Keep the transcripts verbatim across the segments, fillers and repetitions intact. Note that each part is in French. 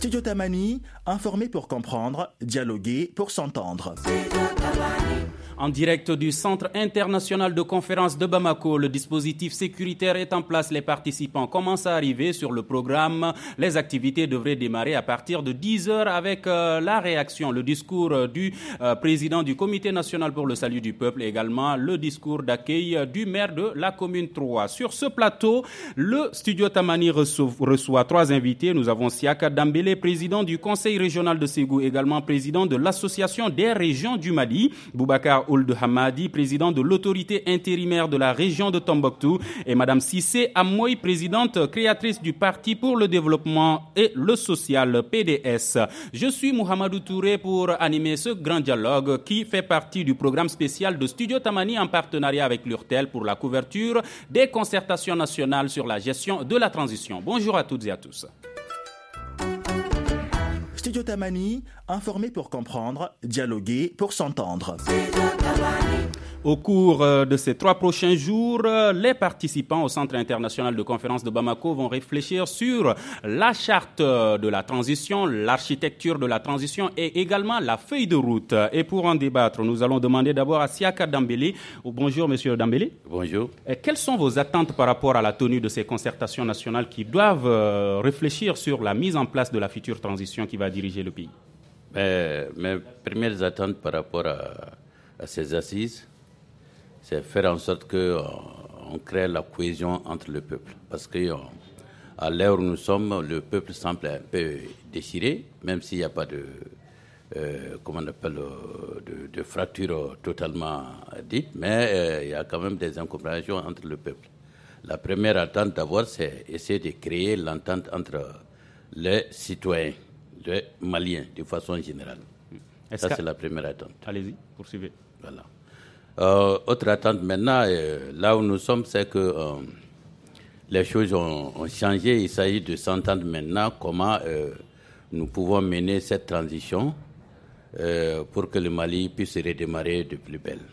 Studio Tamani, informer pour comprendre, dialoguer pour s'entendre. En direct du Centre international de conférence de Bamako, le dispositif sécuritaire est en place. Les participants commencent à arriver sur le programme. Les activités devraient démarrer à partir de dix heures avec euh, la réaction, le discours euh, du euh, président du Comité national pour le salut du peuple et également le discours d'accueil euh, du maire de la commune trois. Sur ce plateau, le Studio Tamani reçoit, reçoit trois invités. Nous avons Siaka Dambélé, président du Conseil régional de Ségou, également président de l'Association des régions du Mali, Boubacar Ould Hamadi, président de l'autorité intérimaire de la région de Tombouctou, et Madame Cissé Amoy, présidente créatrice du Parti pour le développement et le social, P D S. Je suis Mohamedou Touré pour animer ce grand dialogue qui fait partie du programme spécial de Studio Tamani en partenariat avec l'URTEL pour la couverture des concertations nationales sur la gestion de la transition. Bonjour à toutes et à tous. Studio Tamani, informer pour comprendre, dialoguer pour s'entendre. Au cours de ces trois prochains jours, les participants au Centre international de conférence de Bamako vont réfléchir sur la charte de la transition, l'architecture de la transition et également la feuille de route. Et pour en débattre, nous allons demander d'abord à Siaka Dambélé. Bonjour, monsieur Dambélé. Bonjour. Et quelles sont vos attentes par rapport à la tenue de ces concertations nationales qui doivent réfléchir sur la mise en place de la future transition qui va diriger le pays? Mais, mes premières attentes par rapport à, à ces assises, c'est faire en sorte qu'on euh, crée la cohésion entre le peuple. Parce que euh, à l'heure où nous sommes, le peuple semble un peu déchiré, même s'il n'y a pas de, euh, comment on appelle, euh, de, de fracture totalement dite, mais euh, il y a quand même des incompréhensions entre le peuple. La première attente d'abord, c'est essayer de créer l'entente entre les citoyens, les Maliens, de façon générale. Est-ce Ça, que... c'est la première attente. Allez-y, poursuivez. Voilà. Euh, autre attente maintenant, euh, là où nous sommes, c'est que euh, les choses ont, ont changé. Il s'agit de s'entendre maintenant comment euh, nous pouvons mener cette transition euh, pour que le Mali puisse redémarrer de plus belle.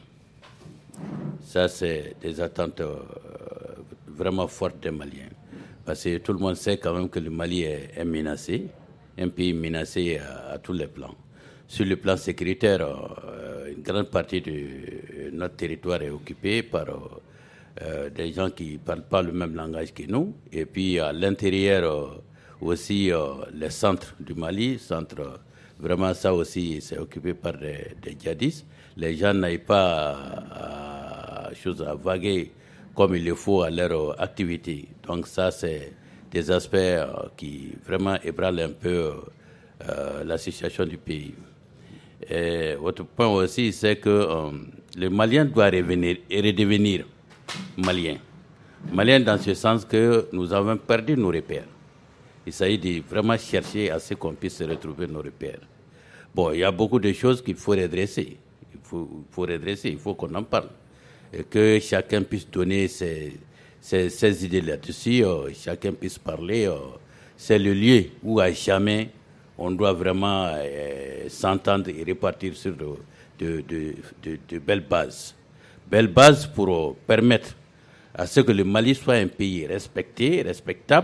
Ça, c'est des attentes euh, vraiment fortes des Maliens. Parce que tout le monde sait quand même que le Mali est, est menacé, un pays menacé à, à tous les plans. Sur le plan sécuritaire, euh, une grande partie de notre territoire est occupée par euh, des gens qui ne parlent pas le même langage que nous. Et puis à l'intérieur euh, aussi, euh, les centres du Mali, centre, vraiment ça aussi, c'est occupé par des, des djihadistes. Les gens n'aillent pas à, à, chose à vaguer comme il le faut à leur activité. Donc ça, c'est des aspects euh, qui vraiment ébranlent un peu euh, la situation du pays. Et autre point aussi, c'est que euh, les Maliens doivent revenir et redevenir Maliens. Maliens dans ce sens que nous avons perdu nos repères. Il s'agit de vraiment chercher à ce qu'on puisse retrouver nos repères. Bon, il y a beaucoup de choses qu'il faut redresser. Il faut, il faut redresser, il faut qu'on en parle. Et que chacun puisse donner ses, ses, ses idées là-dessus, euh, chacun puisse parler. Euh, c'est le lieu où à jamais on doit vraiment euh, s'entendre et repartir sur de, de, de, de, de belles bases. Belles bases pour euh, permettre à ce que le Mali soit un pays respecté, respectable,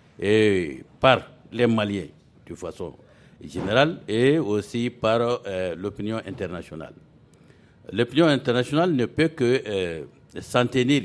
et par les Maliens de façon générale et aussi par euh, l'opinion internationale. L'opinion internationale ne peut que euh, s'en tenir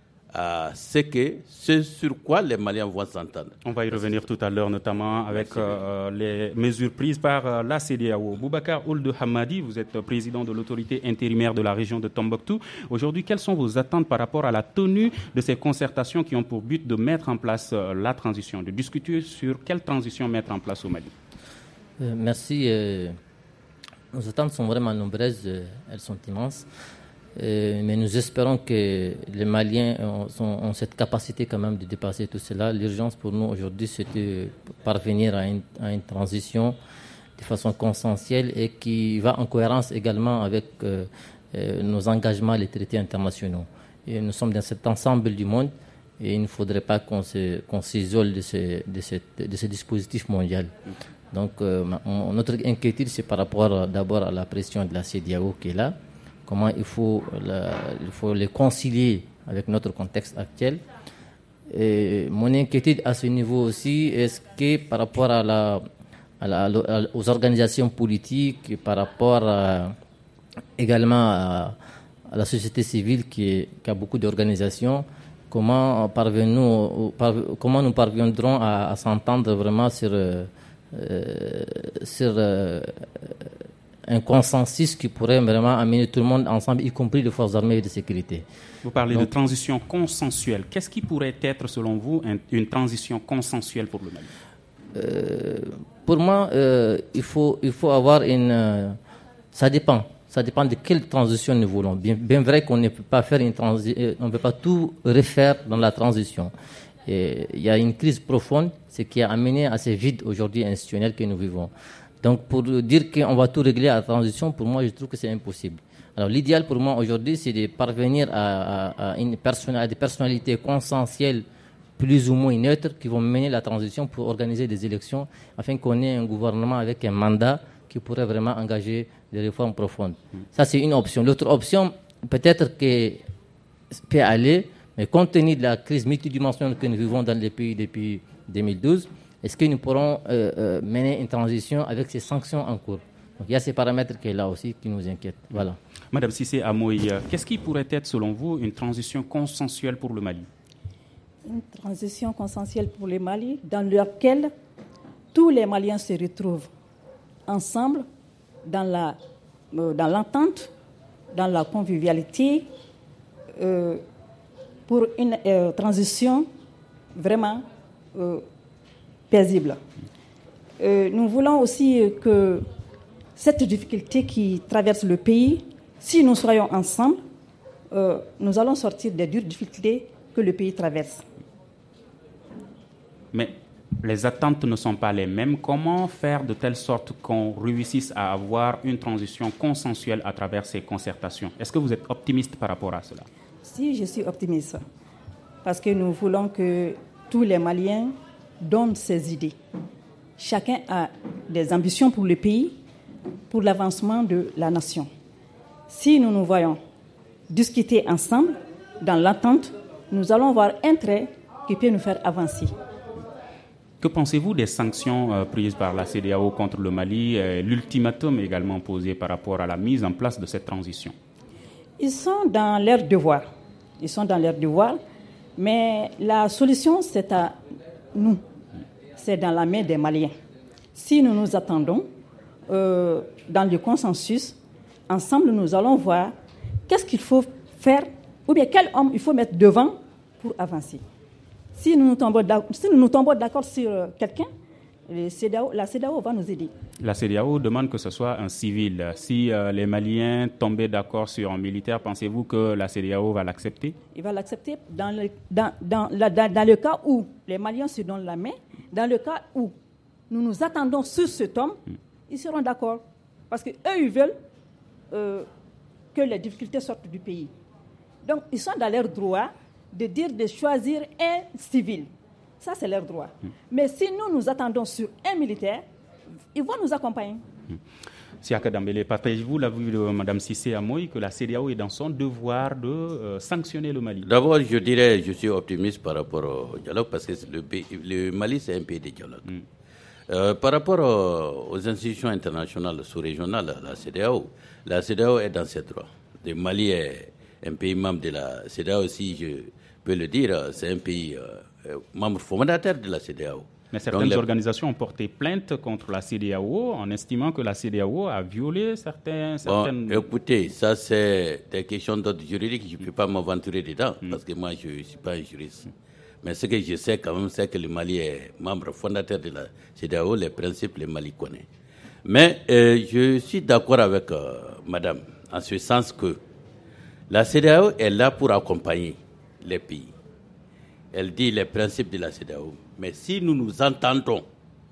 à ce, que, ce sur quoi les Maliens vont s'entendre. On va y revenir tout à l'heure, notamment avec euh, les mesures prises par euh, la C E D E A O. Boubacar Ould Hamadi, vous êtes président de l'autorité intérimaire de la région de Tombouctou. Aujourd'hui, quelles sont vos attentes par rapport à la tenue de ces concertations qui ont pour but de mettre en place euh, la transition, de discuter sur quelle transition mettre en place au Mali? euh, Merci. Euh, nos attentes sont vraiment nombreuses, euh, elles sont immenses. Euh, mais nous espérons que les Maliens ont, sont, ont cette capacité quand même de dépasser tout cela. L'urgence pour nous aujourd'hui, c'est de parvenir à une, à une transition de façon consensuelle et qui va en cohérence également avec euh, euh, nos engagements, les traités internationaux. Et nous sommes dans cet ensemble du monde et il ne faudrait pas qu'on, se, qu'on s'isole de ce, de, cette, de ce dispositif mondial. Donc euh, notre inquiétude, c'est par rapport d'abord à la pression de la C E D E A O qui est là. Comment il faut, la, il faut les concilier avec notre contexte actuel. Et mon inquiétude à ce niveau aussi, est-ce que par rapport à la, à la, à, aux organisations politiques, par rapport à, également à, à la société civile qui, est, qui a beaucoup d'organisations. Comment, parvenons, par, comment nous parviendrons à, à s'entendre vraiment sur, euh, sur euh, un consensus qui pourrait vraiment amener tout le monde ensemble, y compris les forces armées et de sécurité. Vous parlez Donc, de transition consensuelle. Qu'est-ce qui pourrait être, selon vous, un, une transition consensuelle pour le Mali? euh, Pour moi, euh, il, faut, il faut avoir une... Euh, ça dépend. Ça dépend de quelle transition nous voulons. Bien, bien vrai qu'on ne peut pas faire une transition, on ne peut pas tout refaire dans la transition. Et il y a une crise profonde, ce qui a amené à ces vides aujourd'hui institutionnels que nous vivons. Donc, pour dire qu'on va tout régler à la transition, pour moi, je trouve que c'est impossible. Alors, l'idéal pour moi aujourd'hui, c'est de parvenir à, à, à, une person- à des personnalités consensuelles plus ou moins neutres qui vont mener la transition pour organiser des élections afin qu'on ait un gouvernement avec un mandat qui pourrait vraiment engager des réformes profondes. Ça, c'est une option. L'autre option, peut-être que peut aller, mais compte tenu de la crise multidimensionnelle que nous vivons dans les pays depuis deux mille douze, est-ce que nous pourrons euh, euh, mener une transition avec ces sanctions en cours? Donc, il y a ces paramètres qui sont là aussi qui nous inquiètent. Voilà. Madame Cissé Amoy, qu'est-ce qui pourrait être, selon vous, une transition consensuelle pour le Mali? Une transition consensuelle pour le Mali dans laquelle tous les Maliens se retrouvent ensemble dans, la, euh, dans l'entente, dans la convivialité, euh, pour une euh, transition vraiment euh, paisible. Euh, nous voulons aussi que cette difficulté qui traverse le pays, si nous soyons ensemble, euh, nous allons sortir des dures difficultés que le pays traverse. Mais les attentes ne sont pas les mêmes. Comment faire de telle sorte qu'on réussisse à avoir une transition consensuelle à travers ces concertations? Est-ce que vous êtes optimiste par rapport à cela? Si, je suis optimiste. Parce que nous voulons que tous les Maliens donnent ses idées. Chacun a des ambitions pour le pays, pour l'avancement de la nation. Si nous nous voyons discuter ensemble, dans l'attente, nous allons voir un trait qui peut nous faire avancer. Que pensez-vous des sanctions euh, prises par la C E D E A O contre le Mali, et l'ultimatum également posé par rapport à la mise en place de cette transition? Ils sont dans leur devoir. Ils sont dans leur devoir, mais la solution, c'est à nous. C'est dans la main des Maliens. Si nous nous attendons euh, dans le consensus, ensemble, nous allons voir qu'est-ce qu'il faut faire, ou bien quel homme il faut mettre devant pour avancer. Si nous nous tombons d'accord, si nous nous tombons d'accord sur quelqu'un, la C E D E A O, la C E D E A O va nous aider. La C E D E A O demande que ce soit un civil. Si euh, les Maliens tombaient d'accord sur un militaire, pensez-vous que la C E D E A O va l'accepter? Il va l'accepter dans le, dans, dans, la, dans, dans le cas où les Maliens se donnent la main, dans le cas où nous nous attendons sur cet homme, hmm. ils seront d'accord. Parce qu'eux, ils veulent euh, que les difficultés sortent du pays. Donc, ils sont dans leur droit de dire de choisir un civil. Ça, c'est leur droit. Hmm. Mais si nous nous attendons sur un militaire, ils vont nous accompagner. Hmm. Siaka Dambélé, partagez-vous l'avis de Mme Cissé Amoy que la C E D E A O est dans son devoir de euh, sanctionner le Mali? D'abord, je dirais, je suis optimiste par rapport au dialogue parce que le, pays, le Mali, c'est un pays de dialogue. Hmm. Euh, par rapport aux, aux institutions internationales sous-régionales, la C E D E A O, la C E D E A O est dans ses droits. Le Mali est un pays membre de la C E D E A O, si je peux le dire, c'est un pays euh, membre fondateur de la C E D E A O. Mais certaines Donc, organisations ont porté plainte contre la C E D E A O en estimant que la C E D E A O a violé certains, certaines... Bon, écoutez, ça c'est des questions d'ordre juridique, je ne peux pas m'aventurer dedans, mm. parce que moi je ne suis pas un juriste. Mm. Mais ce que je sais quand même, c'est que le Mali est membre fondateur de la C E D E A O, les principes, le Mali connaît. Mais euh, je suis d'accord avec euh, madame, en ce sens que la C E D E A O est là pour accompagner les pays. Elle dit les principes de la C E D E A O. Mais si nous nous entendons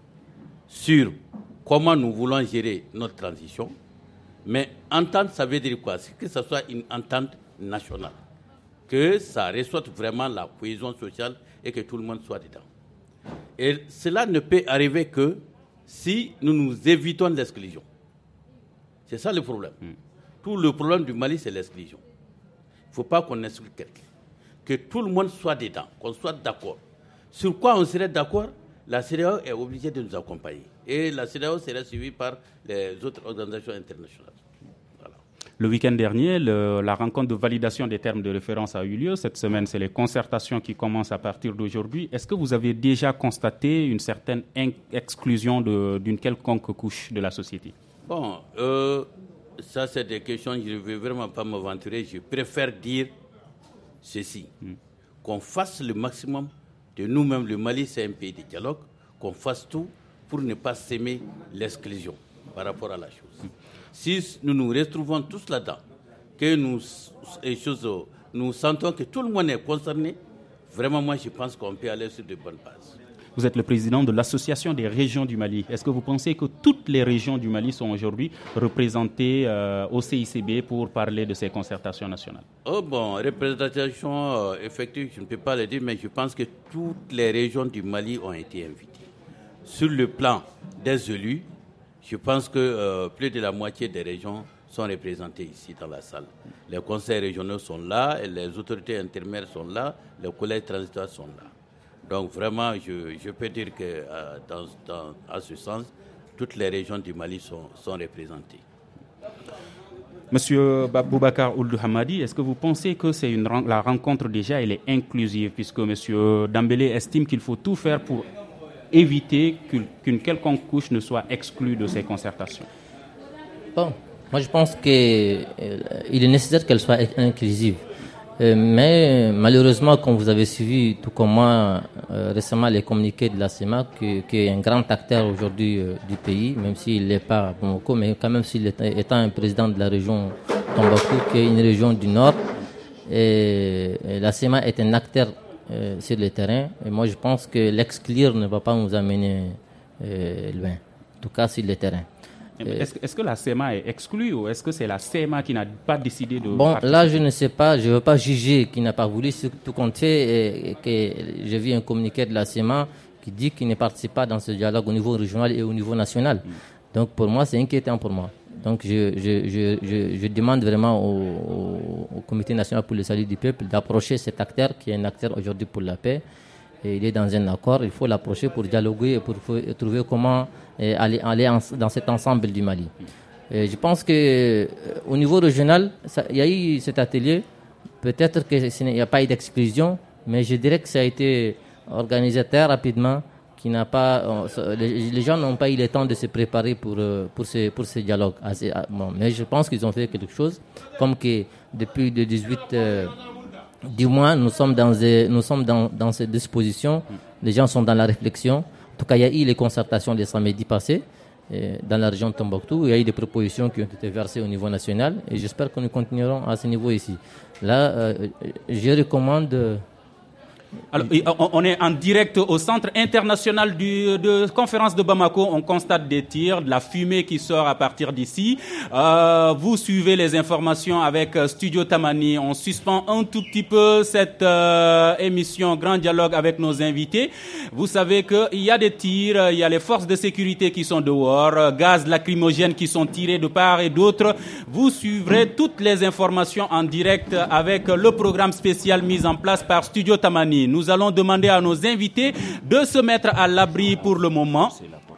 sur comment nous voulons gérer notre transition, mais entente, ça veut dire quoi? C'est que ce soit une entente nationale, que ça ressorte vraiment la cohésion sociale et que tout le monde soit dedans. Et cela ne peut arriver que si nous nous évitons l'exclusion. C'est ça le problème. Mm. Tout le problème du Mali, c'est l'exclusion. Il ne faut pas qu'on exclue quelqu'un. Que tout le monde soit dedans, qu'on soit d'accord. Sur quoi on serait d'accord? la C E D E A O est obligée de nous accompagner. Et la C E D E A O sera suivie par les autres organisations internationales. Voilà. Le week-end dernier, le, la rencontre de validation des termes de référence a eu lieu. Cette semaine, c'est les concertations qui commencent à partir d'aujourd'hui. Est-ce que vous avez déjà constaté une certaine in- exclusion de, d'une quelconque couche de la société? Bon, euh, ça c'est des questions, je ne vais vraiment pas m'aventurer. Je préfère dire ceci, mm. qu'on fasse le maximum de nous-mêmes. Le Mali, c'est un pays de dialogue, qu'on fasse tout pour ne pas s'aimer l'exclusion par rapport à la chose. Mm. Si nous nous retrouvons tous là-dedans, que nous, les choses, nous sentons que tout le monde est concerné, vraiment moi je pense qu'on peut aller sur de bonnes bases. Vous êtes le président de l'Association des régions du Mali. Est-ce que vous pensez que toutes les régions du Mali sont aujourd'hui représentées euh, au C I C B pour parler de ces concertations nationales? Oh bon, représentation euh, effective, je ne peux pas le dire, mais je pense que toutes les régions du Mali ont été invitées. Sur le plan des élus, je pense que euh, plus de la moitié des régions sont représentées ici dans la salle. Les conseils régionaux sont là, et les autorités intermédiaires sont là, les collèges transitoires sont là. Donc vraiment, je, je peux dire que euh, dans, dans, à ce sens, toutes les régions du Mali sont, sont représentées. Monsieur Boubacar Ould Hamadi, est-ce que vous pensez que c'est une, la rencontre déjà elle est inclusive, puisque Monsieur Dambélé estime qu'il faut tout faire pour éviter qu'une, qu'une quelconque couche ne soit exclue de ces concertations? Bon, moi je pense qu'il euh, est nécessaire qu'elle soit inclusive. Mais malheureusement, comme vous avez suivi, tout comme moi, euh, récemment les communiqués de la C E M A, qui, qui est un grand acteur aujourd'hui euh, du pays, même s'il n'est pas à Bamako, mais quand même s'il est étant un président de la région Tombouctou, qui est une région du Nord, et, et la C E M A est un acteur euh, sur le terrain. Et moi, je pense que l'exclure ne va pas nous amener euh, loin, en tout cas sur le terrain. Est-ce, est-ce que la C E M A est exclue ou est-ce que c'est la C E M A qui n'a pas décidé de... Bon, là, je ne sais pas, je ne veux pas juger qui n'a pas voulu, tout compte fait, et que j'ai vu un communiqué de la C E M A qui dit qu'il ne participe pas dans ce dialogue au niveau régional et au niveau national. Mm. Donc, pour moi, c'est inquiétant pour moi. Donc, je, je, je, je, je demande vraiment au, au, au Comité national pour le salut du peuple d'approcher cet acteur qui est un acteur aujourd'hui pour la paix. Et il est dans un accord, il faut l'approcher pour dialoguer et pour trouver comment eh, aller, aller en, dans cet ensemble du Mali. Et je pense qu'au euh, niveau régional, ça, il y a eu cet atelier, peut-être qu'il n'y a pas eu d'exclusion, mais je dirais que ça a été organisé très rapidement, qui n'a pas, euh, les, les gens n'ont pas eu le temps de se préparer pour, euh, pour, ce, pour ce dialogue. Assez, bon, mais je pense qu'ils ont fait quelque chose, comme que depuis le dix-huit... Euh, Du moins, nous sommes dans, des, nous sommes dans, dans ces dispositions. Les gens sont dans la réflexion. En tout cas, il y a eu les concertations les samedis passés euh, dans la région de Tombouctou. Il y a eu des propositions qui ont été versées au niveau national et j'espère que nous continuerons à ce niveau ici. Là, euh, je recommande... Euh, Alors, on est en direct au Centre international du, de conférence de Bamako. On constate des tirs, de la fumée qui sort à partir d'ici. Euh, vous suivez les informations avec Studio Tamani. On suspend un tout petit peu cette euh, émission Grand Dialogue avec nos invités. Vous savez qu'il y a des tirs, il y a les forces de sécurité qui sont dehors, gaz lacrymogènes qui sont tirés de part et d'autre. Vous suivrez toutes les informations en direct avec le programme spécial mis en place par Studio Tamani. Nous allons demander à nos invités de se mettre à l'abri pour le moment.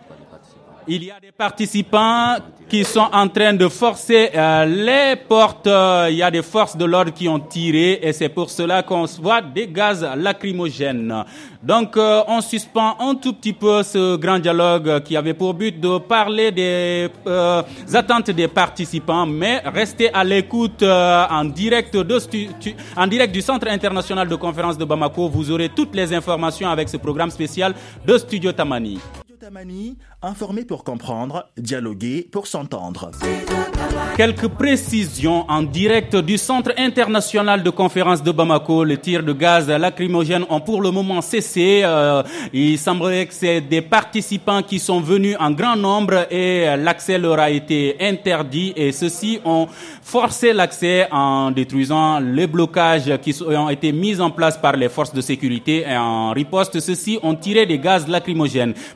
Il y a des participants qui sont en train de forcer euh, les portes. Il y a des forces de l'ordre qui ont tiré et c'est pour cela qu'on voit des gaz lacrymogènes. Donc, euh, on suspend un tout petit peu ce grand dialogue qui avait pour but de parler des euh, attentes des participants, mais restez à l'écoute euh, en direct de stu- en direct du Centre international de conférence de Bamako. Vous aurez toutes les informations avec ce programme spécial de Studio Tamani. Tamani, informer pour comprendre, dialoguer pour s'entendre. Quelques précisions en direct du Centre international de conférence de Bamako. Les tirs de gaz lacrymogène ont pour le moment cessé. Euh, il semblerait que c'est des participants qui sont venus en grand nombre et l'accès leur a été interdit. Et ceux-ci ont forcé l'accès en détruisant les blocages qui ont été mis en place par les forces de sécurité. Et en riposte, ceux-ci ont tiré des gaz lacrymogènes. Pour le moment,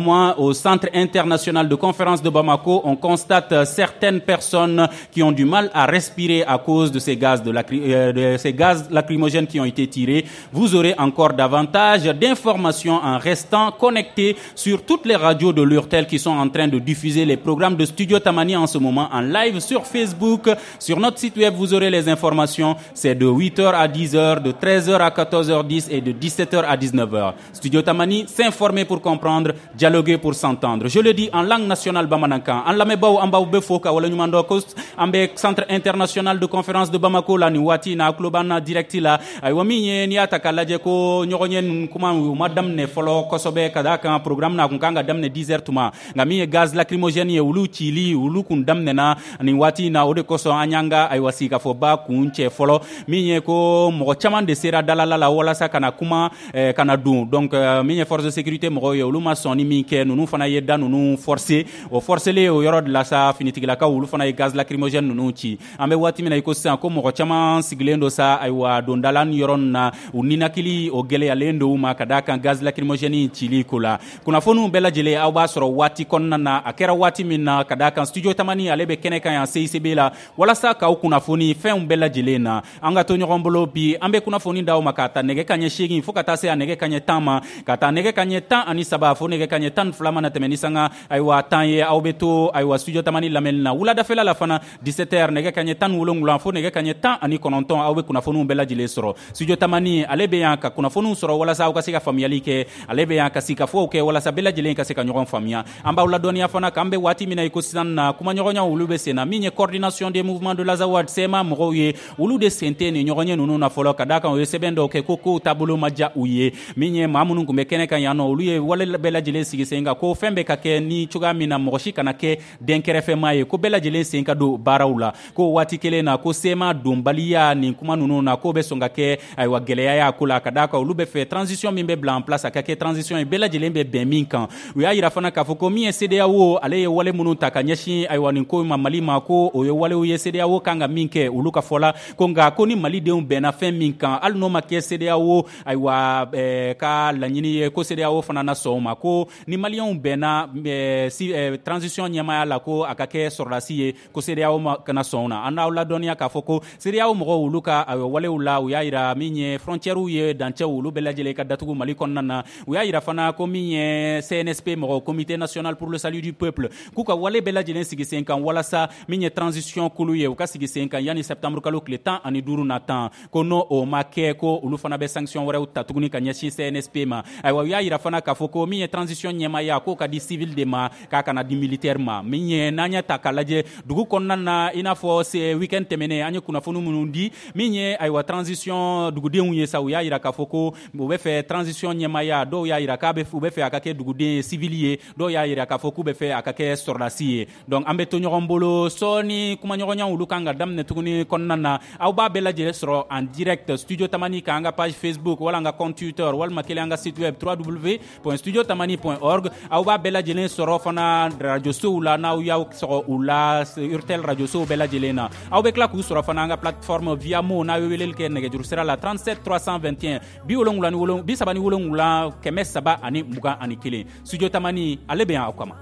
moins au Centre international de conférence de Bamako, on constate certaines personnes qui ont du mal à respirer à cause de ces gaz, de lacry- euh, de ces gaz lacrymogènes qui ont été tirés. Vous aurez encore davantage d'informations en restant connectés sur toutes les radios de l'Urtel qui sont en train de diffuser les programmes de Studio Tamani en ce moment en live sur Facebook. Sur notre site web, vous aurez les informations. C'est de huit heures à dix heures, de treize heures à quatorze heures dix et de dix-sept heures à dix-neuf heures. Studio Tamani, s'informer pour comprendre, dialoguer pour s'entendre. Je le dis en langue nationale bamanankan. En lamebao ambao befoka wala nyumando coast ambe Centre international de conférence de Bamako la ni wati na klobana directi la ay wami ni ata kalaje ko nyogonyen kuma madam ne folo kosobe kada kan programme na kunkanga damne dix heures tuma ngami gaz lacrymogène ye ulu chili ulu kun damne na ni wati na ode koso anyanga ay wasika fo ba kunche folo minye ko mo chaman de sera dalala la wala sa kana kuma eh, kana dun donc euh, minye force de sécurité mo ye ulu ma soni mi ke nunu fana ye danu nu forcer o forcer le o yoro de la sa finitigila ka ulu fana ye gaz lacrymogène nunu chi ambe wati mina iko sa ko mo chaman siglendo sa ay wa dondalan yoron na uninakili o gele alendo uma kadaka gaz lacrymogène chili kula kuna fonu bela jele aw ba soro wati konna na akera wati minna kadaka Studio Tamani alebe kene kan ya C I C B la wala sa ka kuna foni fen bela jele na anga to nyombolo bi ambe kuna foni daw makata nege kanye shegi fo kata se anege kanye tama kata nege kanye tan ani saba fo nege kanye tan flama na temeni sanga ay wa tan ye aw beto ay wa Studio Tamani lamel na wula da fela la fana dix-sept heures nege kanye tan wulongula fo nege kanye tan ani kononton aw be kuna fonu bela jele soro Studio Tamani alebe yanka kuna fonu soro wala sa ka sika familiali ke alebe yanka sika fo ke wala sa bela jele ka sika nyogon famia amba wala donia fana kambe wati mina iko na kuma nyogonya ulube sena minye coordination des mouvements de la Zawad sema moye ulu de sentene nyogonya nunu na folo kadaka o sebendo ke koko tabulo maja uye minye mamunu kumbe kene kan yano uluye wala bela jele sigi senga ko fembe ka ke ni chuga mina moshi kana ke denkere fe maye ko bela jele senga do barawula ko wati kele na ko sema dumbalia ni kuma nunu na ko be songa ke ay wa geleya ya kula kadaka ulube fe transition mimbe blanc place akake transition e bela jele be ben minkan uya ira fana ka foko mi C D A O ale wale munu takanyeshi ay wani ko ma mali mako o wale uye C D A O kanga minke uluka fola konga ko ni mali de un bena fe minkan al no make C D A O ay wa eh, ka lanyini ko C D A O fana na so mako ni mali un bena eh, si eh, transition nyama ya la ko akake sorlasi ko C D A O kana sona anda la donia ka foko C D A O mo uluka ay wale ula uya ira minye frontière uye danche ulu bela jele ka datugu mali konnana uya ira fana ko minye C N S P mo comité national pour le salut du peuple kuka wale bela jelen sigi senkan wala sa minye transition kuluye uka sigi senkan yani septembre kalo kle temps ani duru na temps kono o make ko ulu fana be sanction wara utatuguni kanyashi C N S P ma aywa ya ira fana ka foko minye transition nyema ya ko ka di civil de ma ka kana di militaire ma minye nanya takalaje dugu konnana ina fo se weekend temene anya kuna fonu munundi minye aywa transition dugu de unye sa ya ira ka foko be fe transition nyema ya do ya ira ka be fu be fe akake dugu de civilier do ya ira ka foku be fe akake sorlasi donc ambe to nyogombolo soni kuma nyogonya ulukanga damne tuguni konnana aw ba bela jere soro en direct Studio Tamani ka anga page Facebook wala nga compte Twitter wala makele anga site web w w w point studio tamani point org aw ba bela jere soro fana radio soula na yaw soro ula Urtel radio so bela jere na aw be kla ku soro fana anga plateforme via mo na welel ke nege jur sera la trente-sept trois cent vingt et un bi wolongula ni wolong bi sabani wolongula kemes saba ani muga ani kile Studio Tamani ale bien akama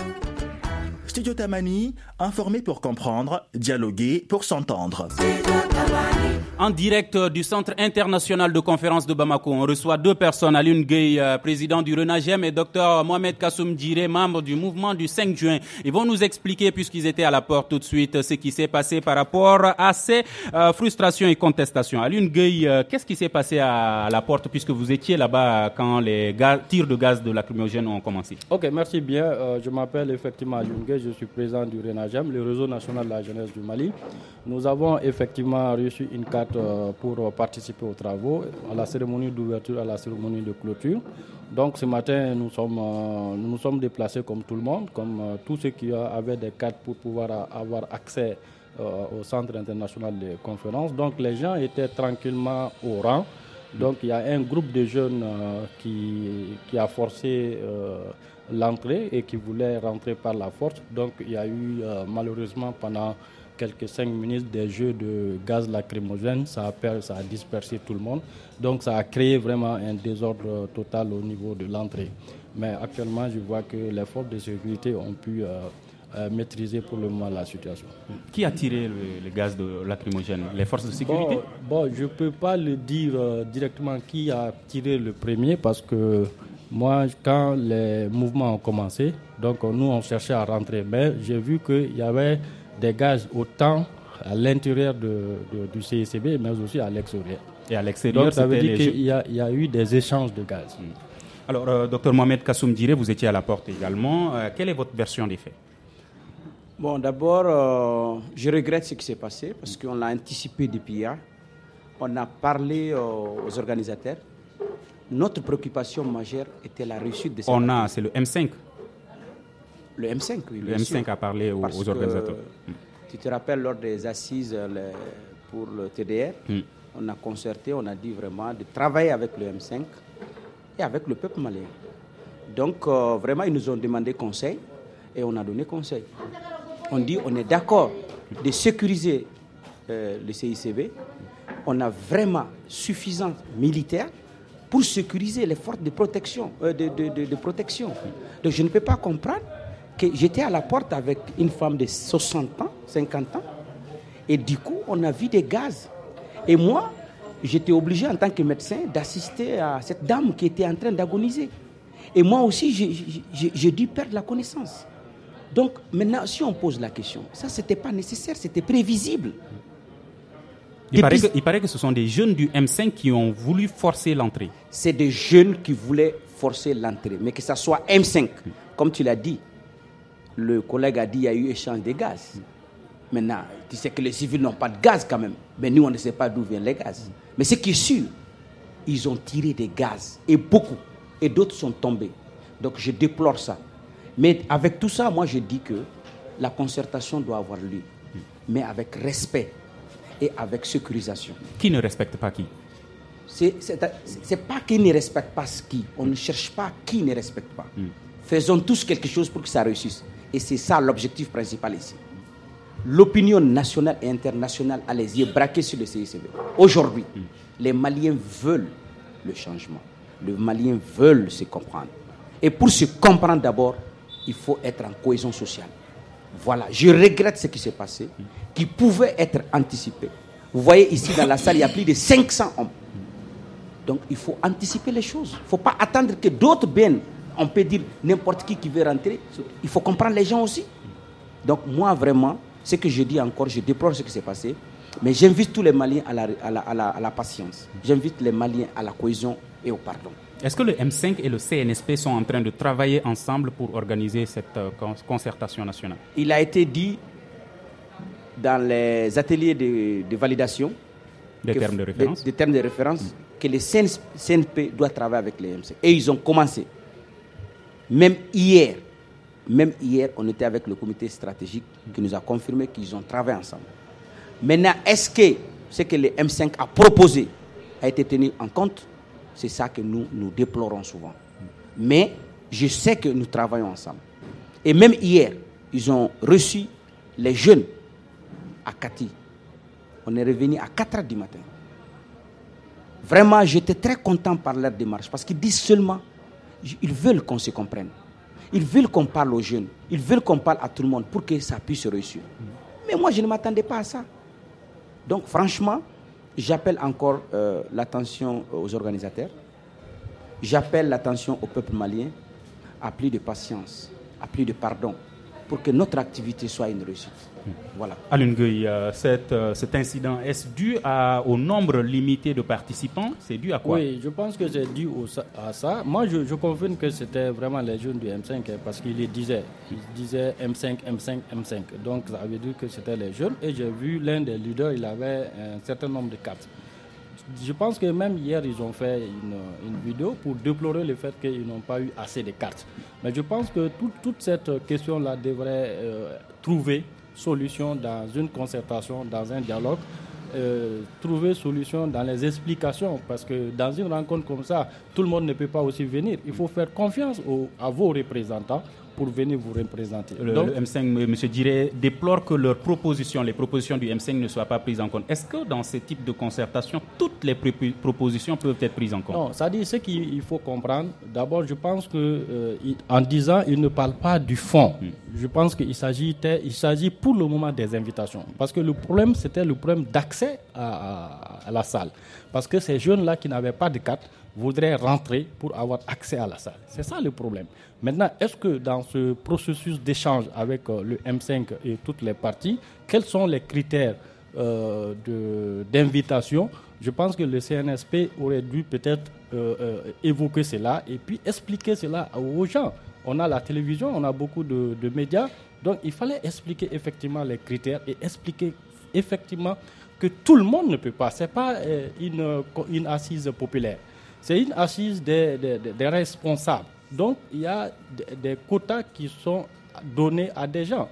Studio Tamani, informer pour comprendre, dialoguer pour s'entendre. En direct du Centre international de conférence de Bamako, on reçoit deux personnes, Alioune Gueye, euh, président du RENAGEM, et docteur Mohamed Kassoum Djiré, membre du mouvement du cinq juin. Ils vont nous expliquer, puisqu'ils étaient à la porte tout de suite, ce qui s'est passé par rapport à ces euh, frustrations et contestations. Alioune Gueye, euh, qu'est-ce qui s'est passé à, à la porte, puisque vous étiez là-bas quand les gaz, tirs de gaz de lacrymogène ont commencé? Ok, merci bien. Euh, je m'appelle effectivement Alioune Gueye, je suis président du RENAGEM, le réseau national de la jeunesse du Mali. Nous avons effectivement reçu une carte pour participer aux travaux, à la cérémonie d'ouverture, à la cérémonie de clôture. Donc ce matin, nous sommes, nous nous sommes déplacés comme tout le monde, comme tous ceux qui avaient des cartes pour pouvoir avoir accès au Centre international de conférence. Donc les gens étaient tranquillement au rang. Donc il y a un groupe de jeunes qui, qui a forcé l'entrée et qui voulait rentrer par la force. Donc il y a eu malheureusement pendant quelques cinq minutes des jeux de gaz lacrymogène, ça a, per, ça a dispersé tout le monde. Donc ça a créé vraiment un désordre total au niveau de l'entrée. Mais actuellement, je vois que les forces de sécurité ont pu euh, euh, maîtriser pour le moment la situation. Qui a tiré le, le gaz de lacrymogène? Les forces de sécurité? Bon, bon je ne peux pas le dire euh, directement qui a tiré le premier parce que moi, quand les mouvements ont commencé, donc nous, on cherchait à rentrer. Mais j'ai vu qu'il y avait des gaz autant à l'intérieur de, de, du C I C B, mais aussi à l'extérieur. Et à l'extérieur, donc ça veut dire les... qu'il y a, il y a eu des échanges de gaz. Mmh. Alors, euh, docteur Mohamed Kassoum Diré, vous étiez à la porte également. Euh, quelle est votre version des faits? Bon, d'abord, euh, je regrette ce qui s'est passé parce qu'on l'a anticipé depuis hier. On a parlé euh, aux organisateurs. Notre préoccupation majeure était la réussite de cette On a, c'est le M cinq. Le M cinq, oui. Le M cinq sûr. a parlé aux, aux organisateurs. Que, tu te rappelles, lors des assises les, pour le T D R, mm. on a concerté, on a dit vraiment de travailler avec le M cinq et avec le peuple malien. Donc, euh, vraiment, ils nous ont demandé conseil et on a donné conseil. On dit on est d'accord de sécuriser euh, le C I C B. On a vraiment suffisant militaires pour sécuriser les forces de protection, euh, de, de, de, de protection. Donc je ne peux pas comprendre que j'étais à la porte avec une femme de soixante ans, cinquante ans, et du coup, on a vu des gaz. Et moi, j'étais obligé en tant que médecin d'assister à cette dame qui était en train d'agoniser. Et moi aussi, j'ai, j'ai, j'ai dû perdre la connaissance. Donc maintenant, si on pose la question, ça, ce n'était pas nécessaire, c'était prévisible. Il paraît, que, il paraît que ce sont des jeunes du M cinq qui ont voulu forcer l'entrée. C'est des jeunes qui voulaient forcer l'entrée. Mais que ça soit M cinq, comme tu l'as dit, le collègue a dit qu'il y a eu échange de gaz. Maintenant, tu sais que les civils n'ont pas de gaz quand même. Mais nous, on ne sait pas d'où viennent les gaz. Mais ce qui est sûr, ils ont tiré des gaz. Et beaucoup. Et d'autres sont tombés. Donc je déplore ça. Mais avec tout ça, moi je dis que la concertation doit avoir lieu. Mais avec respect. Et avec sécurisation. Qui ne respecte pas qui? C'est, c'est, c'est pas qui ne respecte pas qui. On ne cherche pas qui ne respecte pas. Mm. Faisons tous quelque chose pour que ça réussisse. Et c'est ça l'objectif principal ici. L'opinion nationale et internationale a les yeux braqués sur le C I C B. Aujourd'hui, mm. les Maliens veulent le changement. Les Maliens veulent se comprendre. Et pour se comprendre d'abord, il faut être en cohésion sociale. Voilà, je regrette ce qui s'est passé, qui pouvait être anticipé. Vous voyez ici dans la salle, il y a plus de cinq cents hommes. Donc il faut anticiper les choses. Il ne faut pas attendre que d'autres viennent. On peut dire n'importe qui qui veut rentrer. Il faut comprendre les gens aussi. Donc moi vraiment, ce que je dis encore, je déplore ce qui s'est passé. Mais j'invite tous les Maliens à la, à la, à la, à la patience. J'invite les Maliens à la cohésion et au pardon. Est-ce que le M cinq et le C N S P sont en train de travailler ensemble pour organiser cette euh, concertation nationale? Il a été dit dans les ateliers de, de validation des termes de référence, des, des termes de référence mmh. que le C N P doit travailler avec le M cinq. Et ils ont commencé. Même hier, même hier, on était avec le comité stratégique qui nous a confirmé qu'ils ont travaillé ensemble. Maintenant, est-ce que ce que le M cinq a proposé a été tenu en compte? C'est ça que nous, nous déplorons souvent. Mais je sais que nous travaillons ensemble. Et même hier, ils ont reçu les jeunes à Kati. On est revenu à quatre heures du matin. Vraiment, j'étais très content par leur démarche parce qu'ils disent seulement, ils veulent qu'on se comprenne. Ils veulent qu'on parle aux jeunes. Ils veulent qu'on parle à tout le monde pour que ça puisse réussir. Mais moi, je ne m'attendais pas à ça. Donc, franchement, j'appelle encore euh, l'attention aux organisateurs. J'appelle l'attention au peuple malien à plus de patience, à plus de pardon, pour que notre activité soit une réussite. Voilà. Alioune Gueye, euh, cet, euh, cet incident, est-ce dû à, au nombre limité de participants? C'est dû à quoi? Oui, je pense que c'est dû au, à ça. Moi, je, je confirme que c'était vraiment les jeunes du M cinq, hein, parce qu'ils disaient, ils disaient M cinq, M cinq, M cinq. Donc, ça veut dire que c'était les jeunes. Et j'ai vu l'un des leaders, il avait un certain nombre de cartes. Je pense que même hier, ils ont fait une, une vidéo pour déplorer le fait qu'ils n'ont pas eu assez de cartes. Mais je pense que tout, toute cette question-là devrait euh, trouver solution dans une concertation, dans un dialogue, euh, trouver solution dans les explications, parce que dans une rencontre comme ça, tout le monde ne peut pas aussi venir. Il faut faire confiance aux, à vos représentants pour venir vous représenter. Le, Donc, le M cinq, M. Diré, déplore que leurs propositions, les propositions du M cinq ne soient pas prises en compte. Est-ce que dans ce type de concertation, toutes les pré- propositions peuvent être prises en compte? Non, c'est-à-dire ce qu'il faut comprendre. D'abord, je pense que euh, il, en disant, il ne parle pas du fond. Mm. Je pense qu'il s'agit, il s'agit pour le moment des invitations. Parce que le problème, c'était le problème d'accès à, à, à la salle. Parce que ces jeunes-là qui n'avaient pas de carte voudraient rentrer pour avoir accès à la salle. C'est ça le problème. Maintenant, est-ce que dans ce processus d'échange avec euh, le M cinq et toutes les parties, quels sont les critères euh, de, d'invitation? Je pense que le C N S P aurait dû peut-être euh, euh, évoquer cela et puis expliquer cela aux gens. On a la télévision, on a beaucoup de, de médias, donc il fallait expliquer effectivement les critères et expliquer effectivement que tout le monde ne peut pas. Ce n'est pas euh, une, une assise populaire. C'est une assise des, des, des responsables. Donc, il y a des quotas qui sont donnés à des gens.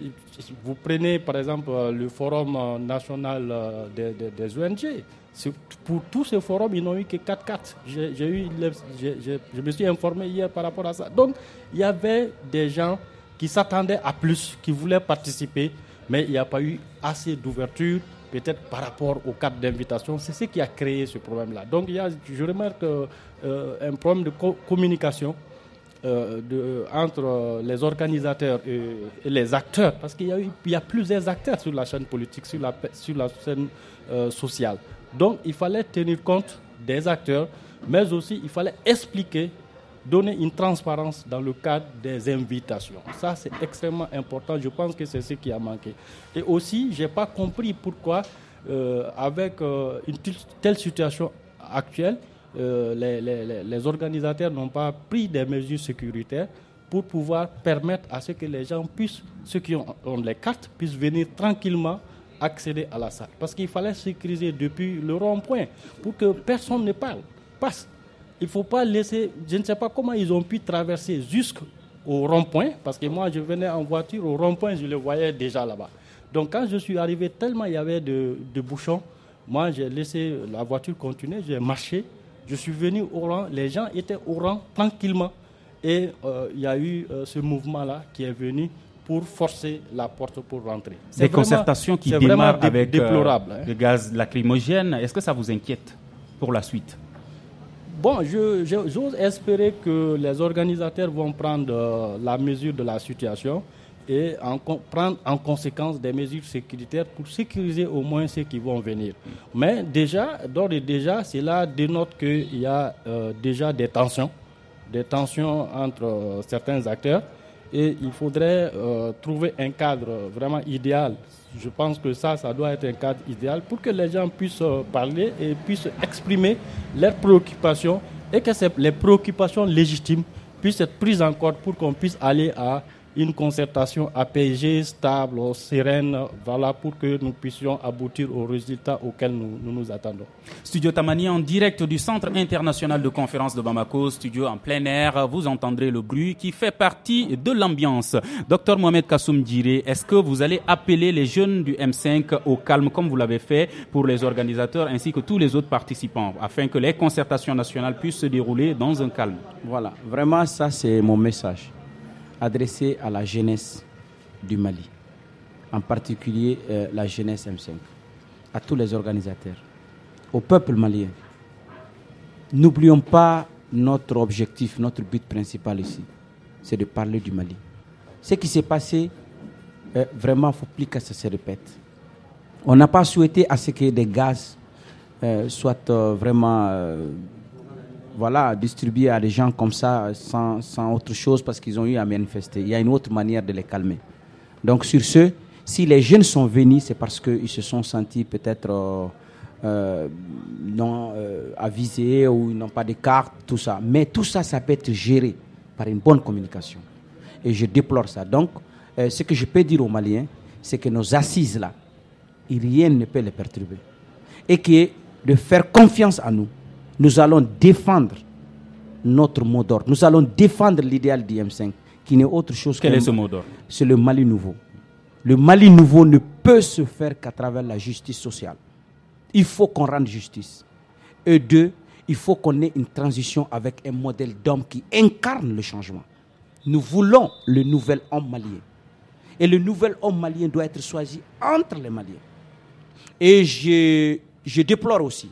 Vous prenez, par exemple, le Forum national des, des, des O N G. Pour tous ces forums, ils n'ont eu que quatre cartes. J'ai, j'ai eu, j'ai, j'ai, je me suis informé hier par rapport à ça. Donc, il y avait des gens qui s'attendaient à plus, qui voulaient participer, mais il n'y a pas eu assez d'ouverture, peut-être par rapport aux cartes d'invitation. C'est ce qui a créé ce problème-là. Donc, il y a, je remarque euh, un problème de co- communication euh, de, entre les organisateurs et, et les acteurs, parce qu'il y a, eu, il y a plusieurs acteurs sur la chaîne politique, sur la, sur la scène euh, sociale. Donc, il fallait tenir compte des acteurs, mais aussi il fallait expliquer, donner une transparence dans le cadre des invitations. Ça, c'est extrêmement important. Je pense que c'est ce qui a manqué. Et aussi, je n'ai pas compris pourquoi, euh, avec euh, une t- telle situation actuelle, euh, les, les, les organisateurs n'ont pas pris des mesures sécuritaires pour pouvoir permettre à ce que les gens puissent, ceux qui ont, ont les cartes, puissent venir tranquillement accéder à la salle. Parce qu'il fallait sécuriser depuis le rond-point pour que personne ne parle, passe. Il ne faut pas laisser, je ne sais pas comment ils ont pu traverser jusqu'au rond-point, parce que moi je venais en voiture, au rond-point je le voyais déjà là-bas. Donc quand je suis arrivé, tellement il y avait de, de bouchons, moi j'ai laissé la voiture continuer, j'ai marché, je suis venu au rang, les gens étaient au rang tranquillement. Et euh, il y a eu euh, ce mouvement-là qui est venu pour forcer la porte pour rentrer. C'est des vraiment, concertations qui démarrent dé- avec déplorable, euh, hein. le gaz lacrymogène. Est-ce que ça vous inquiète pour la suite? Bon, je, je, j'ose espérer que les organisateurs vont prendre euh, la mesure de la situation et en, prendre en conséquence des mesures sécuritaires pour sécuriser au moins ceux qui vont venir. Mais déjà, d'ores et déjà, cela dénote qu'il y a euh, déjà des tensions, des tensions entre euh, certains acteurs. Et il faudrait euh, trouver un cadre vraiment idéal. Je pense que ça, ça doit être un cadre idéal pour que les gens puissent euh, parler et puissent exprimer leurs préoccupations et que ces, les préoccupations légitimes puissent être prises en compte pour qu'on puisse aller à une concertation apaisée, stable, sereine, voilà, pour que nous puissions aboutir aux résultats auxquels nous nous, nous attendons. Studio Tamani en direct du Centre international de conférence de Bamako, studio en plein air, vous entendrez le bruit qui fait partie de l'ambiance. Docteur Mohamed Kassoum Diré, est-ce que vous allez appeler les jeunes du M cinq au calme comme vous l'avez fait pour les organisateurs ainsi que tous les autres participants afin que les concertations nationales puissent se dérouler dans un calme? Voilà, vraiment ça c'est mon message adressé à la jeunesse du Mali, en particulier euh, la jeunesse M cinq, à tous les organisateurs, au peuple malien. N'oublions pas notre objectif, notre but principal ici, c'est de parler du Mali. Ce qui s'est passé, euh, vraiment, il ne faut plus que ça se répète. On n'a pas souhaité à ce que des gaz euh, soient euh, vraiment... Euh, Voilà, distribuer à des gens comme ça sans, sans autre chose parce qu'ils ont eu à manifester. Il y a une autre manière de les calmer. Donc sur ce, si les jeunes sont venus, c'est parce qu'ils se sont sentis peut-être euh, euh, non euh, avisés ou ils n'ont pas de carte, tout ça. Mais tout ça, ça peut être géré par une bonne communication. Et je déplore ça. Donc, euh, ce que je peux dire aux Maliens, c'est que nos assises là, rien ne peut les perturber. Et que de faire confiance à nous, nous allons défendre notre mot d'ordre. Nous allons défendre l'idéal du M cinq, qui n'est autre chose que... Quel est ce mot d'ordre? C'est le Mali nouveau. Le Mali nouveau ne peut se faire qu'à travers la justice sociale. Il faut qu'on rende justice. Et deux, il faut qu'on ait une transition avec un modèle d'homme qui incarne le changement. Nous voulons le nouvel homme malien. Et le nouvel homme malien doit être choisi entre les Maliens. Et je, je déplore aussi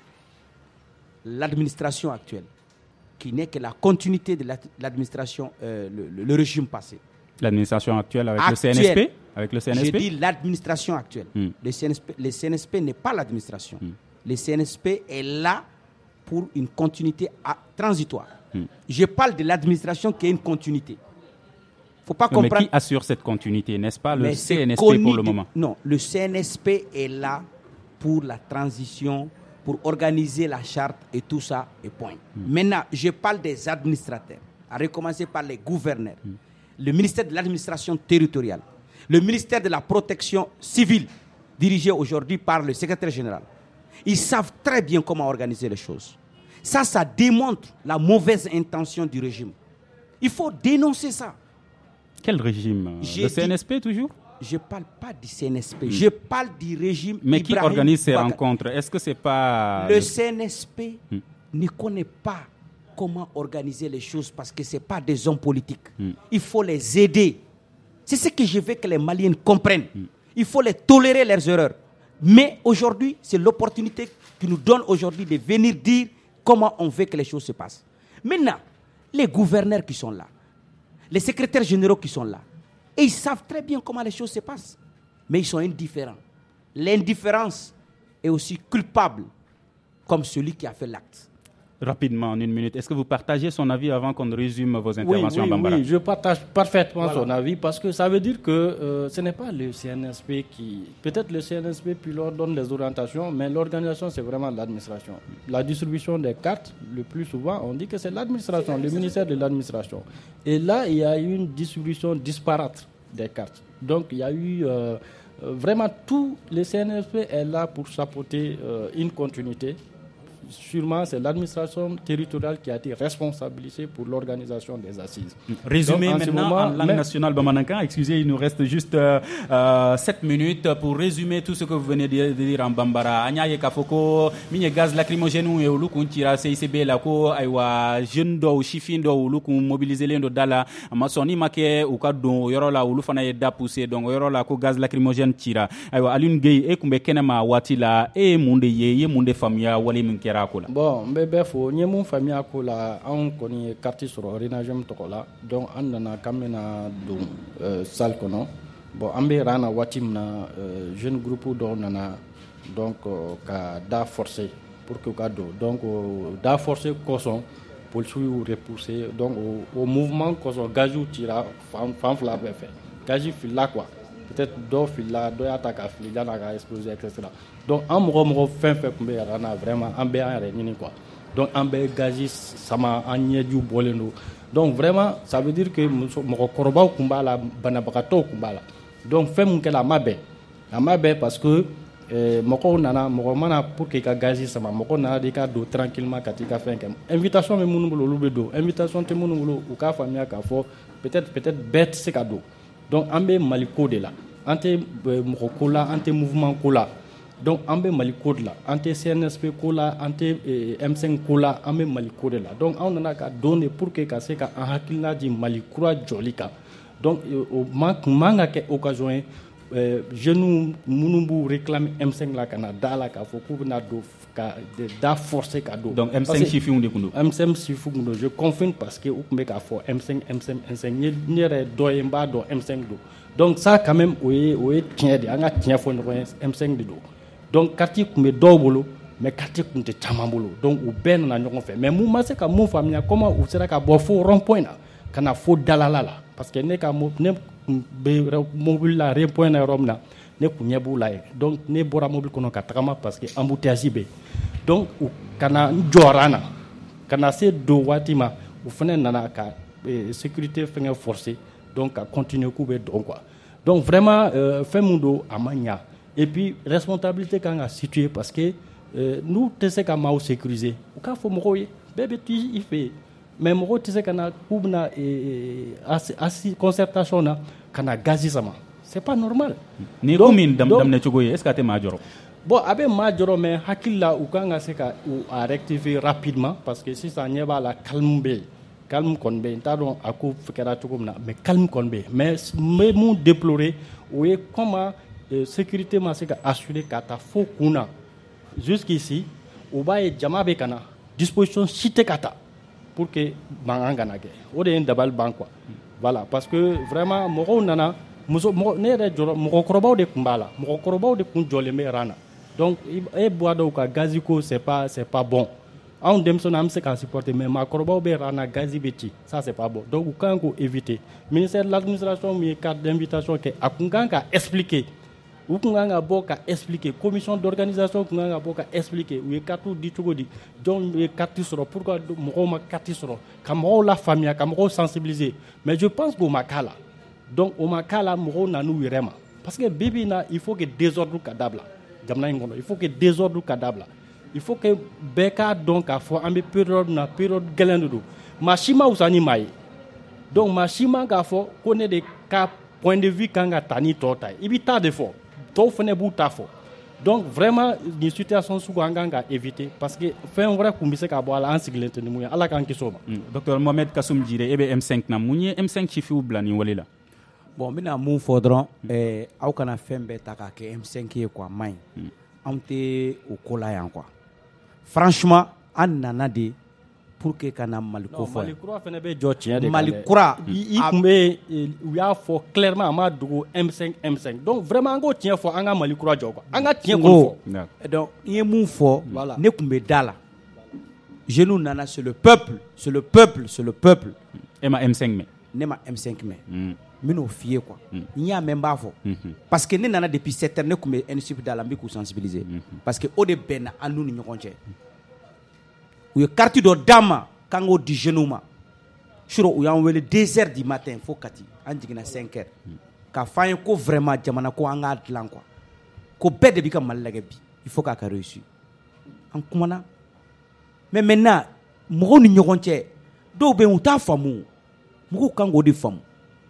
l'administration actuelle, qui n'est que la continuité de l'administration, euh, le, le, le régime passé. L'administration actuelle avec Actuelle. le C N S P avec le C N S P Je dis l'administration actuelle. Mm. Le C N S P, le C N S P n'est pas l'administration. Mm. Le C N S P est là pour une continuité à, transitoire. Mm. Je parle de l'administration qui est une continuité. Faut pas non, comprendre. Mais qui assure cette continuité, n'est-ce pas le mais C N S P pour le moment? Non, le C N S P est là pour la transition, pour organiser la charte et tout ça, et point. Mm. Maintenant, je parle des administrateurs, à recommencer par les gouverneurs, mm. le ministère de l'administration territoriale, le ministère de la protection civile, dirigé aujourd'hui par le secrétaire général. Ils savent très bien comment organiser les choses. Ça, ça démontre la mauvaise intention du régime. Il faut dénoncer ça. Quel régime? J'ai le C N S P dit, toujours? Je ne parle pas du C N S P, mm. je parle du régime. Mais Ibrahim qui organise ces Boubacar. rencontres? Est-ce que c'est pas... Le, le... C N S P mm. ne connaît pas comment organiser les choses parce que ce n'est pas des hommes politiques. Mm. Il faut les aider. C'est ce que je veux que les Maliens comprennent. Mm. Il faut les tolérer leurs erreurs. Mais aujourd'hui, c'est l'opportunité qui nous donne aujourd'hui de venir dire comment on veut que les choses se passent. Maintenant, les gouverneurs qui sont là, les secrétaires généraux qui sont là, et ils savent très bien comment les choses se passent. Mais ils sont indifférents. L'indifférence est aussi culpable comme celui qui a fait l'acte. Rapidement, en une minute, est-ce que vous partagez son avis avant qu'on résume vos interventions, oui, oui, Bambara? Oui, je partage parfaitement voilà. son avis parce que ça veut dire que euh, ce n'est pas le C N S P qui... Peut-être le C N S P puis leur donne les orientations, mais l'organisation, c'est vraiment l'administration. La distribution des cartes, le plus souvent, on dit que c'est l'administration, le ministère de l'administration. Et là, il y a eu une distribution disparate des cartes. Donc, il y a eu... Euh, vraiment, tout le C N S P est là pour chapeauter euh, une continuité. Sûrement, c'est l'administration territoriale qui a été responsabilisée pour l'organisation des assises. Résumé Donc, en maintenant moment, en langue même... nationale Bamanankan. Excusez, il nous reste juste euh, euh, sept minutes pour résumer tout ce que vous venez de dire en Bambara. Anyaye Kafoko, mine gaz lacrymogène ou lukun tira C I C B la ko aywa jeune do chifin do lukun mobiliser lendo dala masoni make ou ka don yoro la ulu fana yeda pousser donc yoro la ko gaz lacrymogène tira aywa Alioune Gueye e kumbe kenema watila e munde ye ye munde famia wali minkera. Bon, n bɛ bɛɛ fo n ye mun faamuya ko la anw kɔni ye carte sɔrɔ renagem tɔgɔ la donc an nana k'an bɛna don euh, salle kɔnɔ bon an bɛ ran na waati min na euh, jeune groupe dɔw nana donc euh, ka da forcer pour que u ka don donc euh, da forcer kosɔn policiers y'u repousser donc o, o mouvement kosɔn gaziw cira fan, fan fila bɛɛ fɛ gazi filila quoi peut-être dɔw filila dɔ y'a ta ka fili yan'a ka exploser et cetera donc an mɔgɔ mɔgɔ fɛn fɛn tun bɛ yɛrɛ na vraiment an bɛ an yɛrɛ ɲini quoi donc an bɛ gazi sama an ɲɛjiw bɔlen don donc vraiment ça veut dire que mɔgɔkɔrɔbaw tun b'a la banabagatɔw tun b'a la donc fɛn min kɛra a ma bɛn a ma bɛn parce que eh, mɔgɔw nana mɔgɔ mana pour que ka gazi sama mɔgɔ nana de ka don tranquillement ka t'i ka fɛn kɛ invitation bɛ minnu bolo olu bɛ don invitation tɛ minnu bolo u k'a faamuya k'a fɔ peut-être peut-être bɛɛ tɛ se ka don donc an bɛ Mali ko de la an tɛ mɔgɔ ko la an tɛ mouvement ko la donc an bɛ Mali ko de la an tɛ C N S P ko la an tɛ M cinq ko la an bɛ Mali ko de la donc anw nana ka don de pour que ka se ka an hakilina di Mali kura jɔli kan donc o man man ka kɛ occasion ye jeunes minnu b'u réclamer M cinq la ka na da la k'a fɔ k'u bɛna don ka da forcer ka don donc M cinq chiffres de kun don M cinq chiffres kun don je confirme parce que u tun bɛ k'a fɔ M cinq M cinq M cinq n yɛrɛ dɔ ye n b'a dɔn M cinq don donc ça quand même o ye o ye tiɲɛ de an ka tiɲɛ fɔ ɲɔgɔn ye M cinq de don donc quartier tun bɛ dɔw bolo mais quartier tun tɛ caman bolo donc u bɛɛ nana ɲɔgɔn fɛ mais mun ma se ka mun faamuya comment u sera ka bɔ fo rond point na ka na fo dalala la parce que ne ka ne tun bɛ mobile la rond point na yɔrɔ min na ne tun ɲɛ b'u la yen donc ne bɔra mobile kɔnɔ ka tagama parce que embouteillage bɛ yen donc u ka na n jɔra an na ka na se don waati ma u fana nana ka sécurité fɛngɛ forcer donc ka continuer k'u bɛ dɔn quoi donc vraiment euh, fɛn mun don a ma ɲa et puis responsabilité kan ka situer parce que euh, n'u tɛ se ka maaw sécuriser u k'a fɔ mɔgɔw ye bɛɛ bɛ to i fɛ yen mais mɔgɔw tɛ se ka na k'u bɛna asi concertation na ka na gazi sama c'est pas normal. ni ko min daminɛ cogo ye est ce que a tɛ maa jɔrɔ. bon a bɛ maa jɔrɔ mais hakili la u kan ka se ka u a rectifier rapidement parce que sisan ɲɛ b'a la calme bɛ yen calme kon be ntadon ako fekera cogo na mais calme kon be mais mais mon déplorer oui comment euh, sécurité ma se ka assurer ka ta fo kuna jusqu'ici o ba e jama be kana disposition cité kata pour que manganga na ke o de ndabal ban quoi voilà parce que vraiment mo nana muso ne re joro mo korobaw de kumbala mo korobaw de kun jole me rana donc e bois do ka gaziko c'est pas c'est pas bon on demson am se ka supporter mais ma korobaw be rana gazi beti ça c'est pas bon donc quand ko éviter ministère de l'administration mi carte d'invitation que akunganga expliquer ou kunganga boka expliquer commission d'organisation kunganga boka expliquer ou katu di tugodi donc e carte soro pourquoi mo ma carte soro kamo la famille kamo sensibiliser mais je pense que makala donc au makala mo na nu wirema parce que bibi na il faut que désordre kadabla jamna ngono il faut que désordre kadabla il faut que beka donc a fo ambe période na période gelendu machima usani mai donc machima ga fo connaît des cas point de vue kanga tani tota ibita de fo to fene buta fo donc vraiment une situation sou nganga éviter parce que fait un vrai kumbise ka boala en siglente ni muya ala kan kisoba docteur Mohamed Kassoum Djire ebe M cinq na munye M cinq chifi ou blani walela bon mina mun fo dron eh aw kana fembe ta ka ke M cinq ye quoi main on te au kola yan quoi franchement an nana de pour que kana maliko fo malikura fene be jo tien de malikura i kumbe u ya fo clairement ma dugo M cinq M cinq donc vraiment ngo tien fo anga malikura jo quoi anga tien ko fo donc yé mun fo voilà ne kumbe dala genou nana c'est le peuple c'est le peuple c'est le peuple et ma M cinq mais ne ma M cinq mais mino fier quoi il y a même pas fo parce que ne nana depuis sept heures ne kumbe N S U P dala mbi ku sensibiliser parce que au de ben anu ni ñokonche ou carte do dama kango di genouma suro ou yan wele deux heures du matin faut kati an jigina cinq heures ka fayen ko vraiment jamana ko anga atlan quoi ko bedde bi ka malage bi il faut ka ka réussir en kumana mais maintenant mo ni ñokonche do be ou ta famu mo kango di famu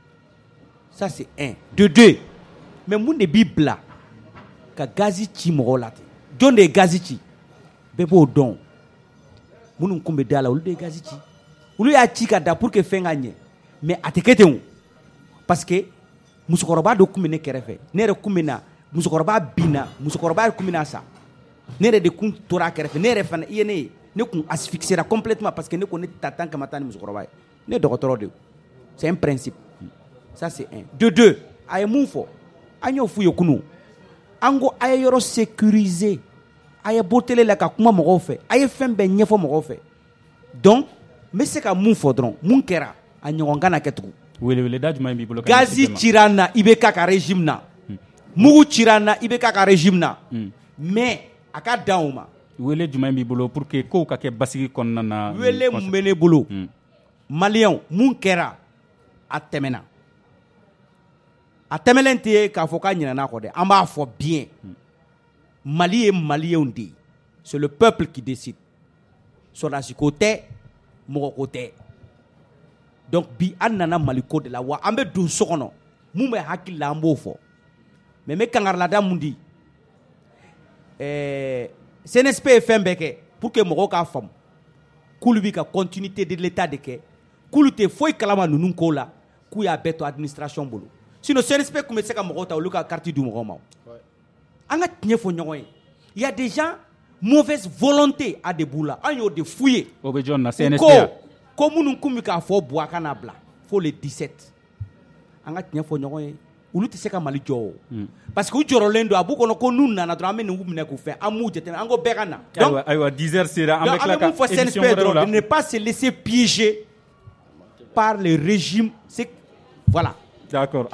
ça c'est un de deux mais moun de bibla ka gazi ci mo lati jonde gazi ci bebo don munu kumbe dala ulu de gazi ci ulu ya ci ka da pour que fenga nye mais atekete on parce que musukoroba do kumbe ne kerefe ne re kumbe na musukoroba bina musukoroba kumbe na sa ne re de kun tora kerefe ne re fana yene ne kun asphyxiera complètement parce que ne connaît tatan kamata ni musukoroba ne docteur de c'est un principe. Ça c'est un. De deux, aye moufo, aye fuyo kunu, ango aye yoro sécurisé, aye botele la ka kuma mogo fe, aye fembe nyefo mogo fe. Donc, mais c'est ka moufo dron, moun kera, aye ngana ketru. Wele wele da juma bibulo. Gazi tirana ibeka ka régime na, mugu tirana ibeka ka régime na, mais aka dauma. Wele juma bibulo pour que ko ka ke basigi konna na. Wele mbene bolo, Malien, moun kera, atemena. A temelente k'a fɔ k'a ɲinana kɔ dɛ an b'a fɔ bien Mali ye maliyɛnw de c'est le peuple qui décide sɔrɔdasi ko tɛ mɔgɔ ko tɛ donc bi an nana Mali ko de la wa an bɛ don so kɔnɔ mun bɛ hakili la an b'o fɔ mais n bɛ kangarilada mun di ɛɛ C N S P ye fɛn bɛɛ kɛ pour que mɔgɔw k'a faamu k'olu bi ka continuité de l'état de kɛ k'olu tɛ foyi kalama ninnu ko la k'u y'a bɛɛ to administration bolo. Sinon, C N S P comme c'est comme Mokota ou le carte du Mokoma. En il y a des gens mauvaise volonté à des boulas. On y a des fouillés. Comme nous comme il faut boire canabla. Faut les dix-sept. En a tient faut nyoy. Ou le c'est comme Malijo. Parce que où Jorolendo a beaucoup qu'on nous n'a pas amené nous mener faire. Amou j'étais en go berana. Donc, aywa dix heures c'est là. Avec la faut C N S P de ne pas se laisser piéger par le régime. C'est voilà. D'accord.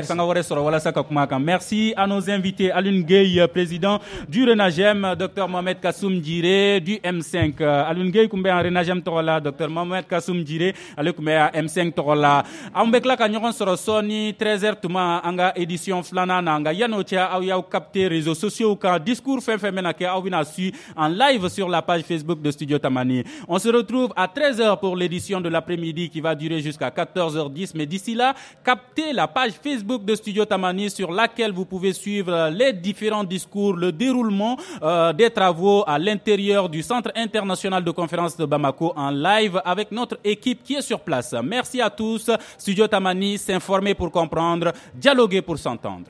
Merci à nos invités. Alun Gueye, président du Renagem, docteur Mohamed Kassoum Djire, du M cinq. Alun Gueye, kumbe en Renagem Torola, docteur Mohamed Kassoum Djire, ale kumbe en M cinq Torola. Ambekla kanyoron soro soni, treize heures tuma, anga édition flana nanga. Yanotia, au yaw capté réseaux sociaux, ka discours fin fin menake, au vina su, en live sur la page Facebook de Studio Tamani. On se retrouve à treize heures pour l'édition de l'après-midi qui va durer jusqu'à quatorze heures dix. Mais d'ici là, capté consulter la page Facebook de Studio Tamani sur laquelle vous pouvez suivre les différents discours, le déroulement euh, des travaux à l'intérieur du Centre international de conférence de Bamako en live avec notre équipe qui est sur place. Merci à tous. Studio Tamani, s'informer pour comprendre, dialoguer pour s'entendre.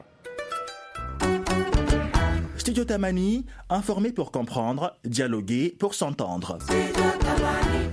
Studio Tamani, informer pour comprendre, dialoguer pour s'entendre.